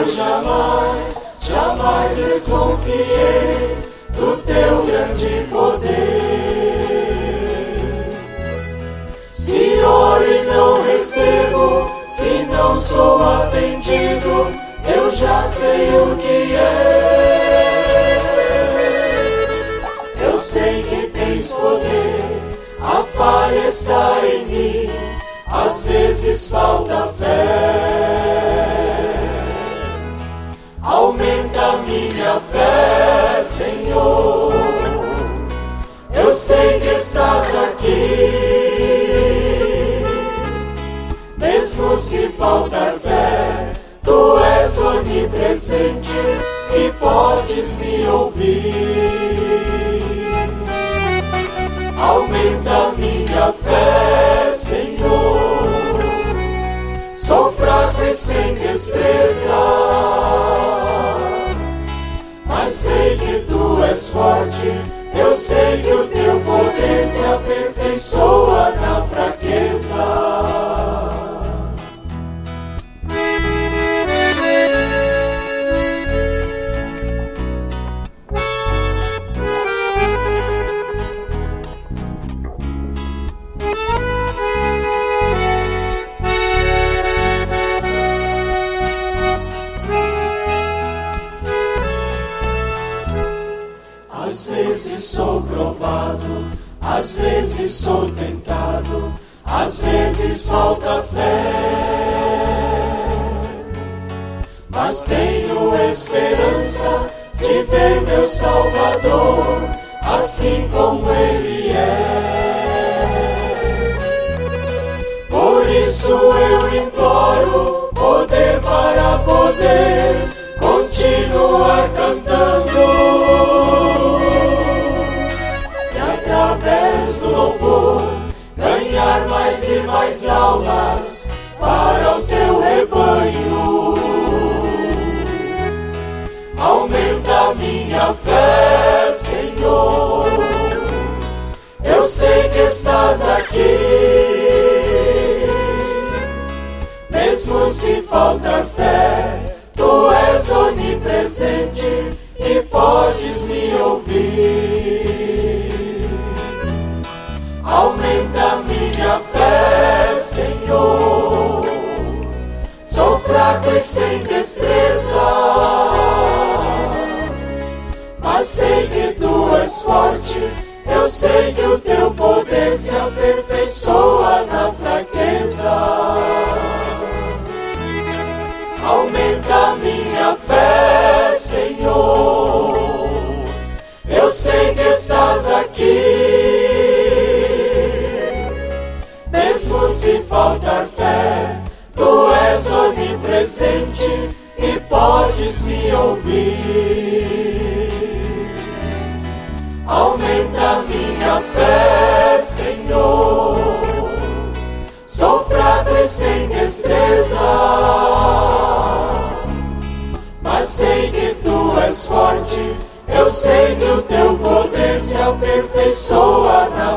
Senhor, jamais, jamais desconfiei do teu grande poder. Se oro e não recebo, se não sou atendido, eu já sei o que é. Eu sei que tens poder, a falha está em mim, às vezes falta fé. Aumenta minha fé, Senhor. Eu sei que estás aqui. Mesmo se faltar fé, tu és onipresente e podes me ouvir. Aumenta minha fé, Senhor. Sou fraco e sem destreza, mas sei que tu és forte. Eu sei que o teu poder se aperfeiçoa na fraqueza. Às vezes sou provado, às vezes sou tentado, às vezes falta fé. Mas tenho esperança de ver meu Salvador, assim como Ele é. Por isso eu imploro poder para poder continuar cantando. Através do louvor, ganhar mais e mais almas para o teu rebanho. Aumenta minha fé, Senhor. Eu sei que estás aqui. Mesmo se faltar fé, tu és onipresente e podes me ouvir. Aumenta minha fé, Senhor. Sou fraco e sem destreza, mas sei que tu és forte. Eu sei que o teu poder se aperfeiçoa na fraqueza. Aumenta minha fé, Senhor. Eu sei que estás aqui. Mesmo se faltar fé, tu és onipresente e podes me ouvir. Aumenta minha fé, Senhor. Sou fraco e sem destreza, mas sei que tu és forte. Eu sei que o teu poder se aperfeiçoa na